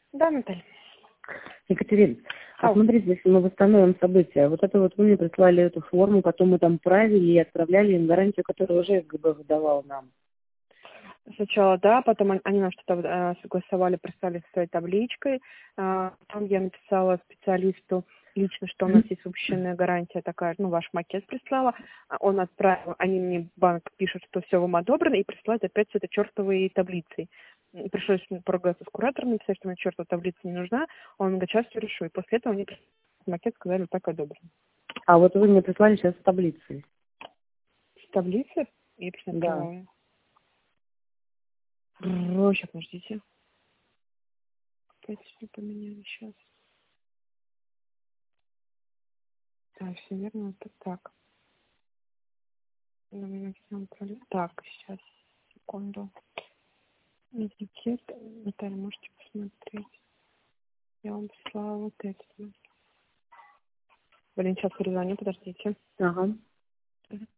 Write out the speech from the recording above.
Да, Наталья. Екатерина, Ау. смотрите, если мы восстановим события, вот это вот вы мне прислали эту форму, потом мы там правили и отправляли им гарантию, которую уже СГБ выдавал нам. Сначала, да, потом они нам что-то согласовали, прислали со своей табличкой. Там я написала специалисту лично, что у нас есть общественная гарантия такая, ваш макет прислала. Он отправил, они мне, банк пишет, что все вам одобрено, и присылают опять с этой чертовой таблицей. Пришлось поругаться с куратором, написать, что мне чертова таблица не нужна. Он говорит, сейчас все решу. И после этого мне макет сказали, вот так одобрено. А вот вы мне прислали сейчас с таблицей. С таблицы? Я просто не Да. открываю. Сейчас, подождите. Опять все поменяли сейчас. Да, все верно, это так. Так, сейчас, секунду. Этикет. Наталья, можете посмотреть. Я вам прислала вот это. Блин, сейчас перезвоню, подождите. Ага.